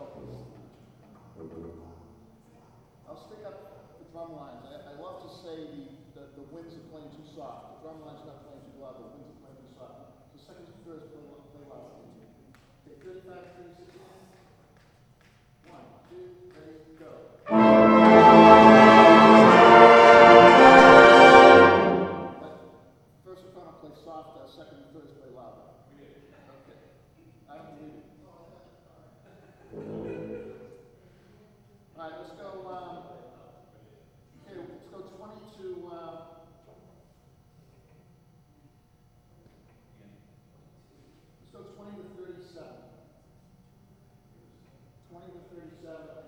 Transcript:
I'll stick up the drum lines. I love to say the winds are playing too soft. The drum line's not playing too loud. The winds are playing too soft. The second and third play loud. Okay, 35, 36. 1, 2, ready, go. First soprano plays soft. Second and third play loud. Okay. I don't believe it. All right, let's go. Okay, let's go 20 to. Let's go 20 to 37. 20 to 37.